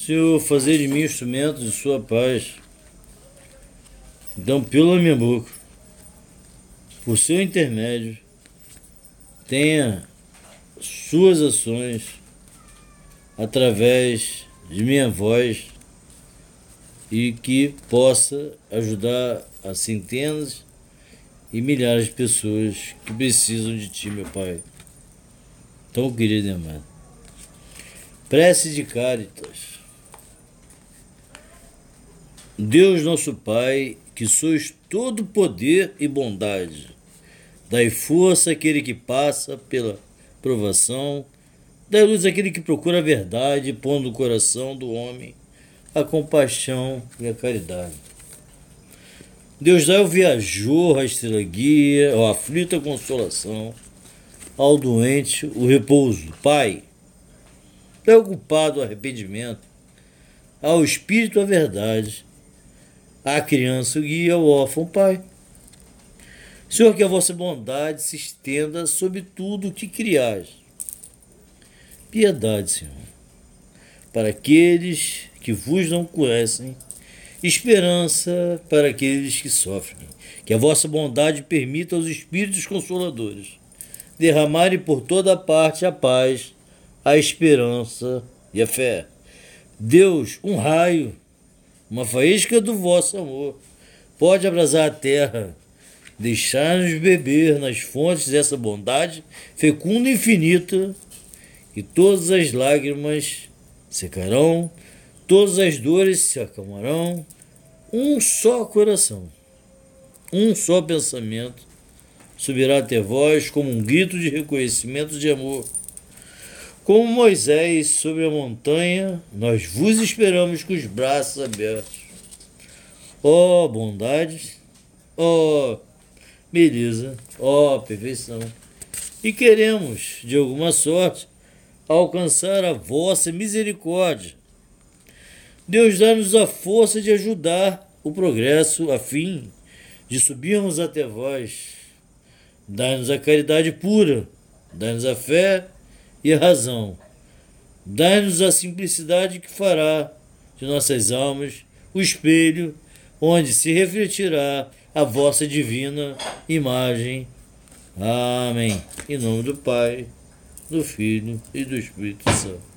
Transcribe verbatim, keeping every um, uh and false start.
Senhor, fazer de mim instrumento de sua paz. Então, pela minha boca, por seu intermédio, tenha suas ações através de minha voz e que possa ajudar a centenas e milhares de pessoas que precisam de Ti, meu Pai, tão querido e amado. Prece de Cáritas. Deus nosso Pai, que sois todo poder e bondade, dai força àquele que passa pela provação, dai luz àquele que procura a verdade, pondo no coração do homem a compaixão e a caridade. Deus dá ao viajor a estrela guia, ao aflito a consolação, ao doente o repouso. Pai, preocupado o arrependimento, ao espírito a verdade, à criança o guia, ao órfão Pai. Senhor, que a vossa bondade se estenda sobre tudo o que criais. Piedade, Senhor, para aqueles que vos não conhecem, esperança para aqueles que sofrem. Que a vossa bondade permita aos Espíritos Consoladores derramarem por toda parte a paz, a esperança e a fé. Deus, um raio, uma faísca do vosso amor, pode abrasar a terra, deixar-nos beber nas fontes dessa bondade fecunda e infinita, e todas as lágrimas secarão, todas as dores se acalmarão. Um só coração, um só pensamento subirá até vós como um grito de reconhecimento de amor. Como Moisés sobre a montanha, nós vos esperamos com os braços abertos. Ó bondade, ó beleza, ó perfeição. E queremos, de alguma sorte, alcançar a vossa misericórdia. Deus dá-nos a força de ajudar o progresso a fim de subirmos até vós. Dá-nos a caridade pura, dá-nos a fé e a razão. Dá-nos a simplicidade que fará de nossas almas o espelho onde se refletirá a vossa divina imagem. Amém. Em nome do Pai, do Filho e do Espírito Santo.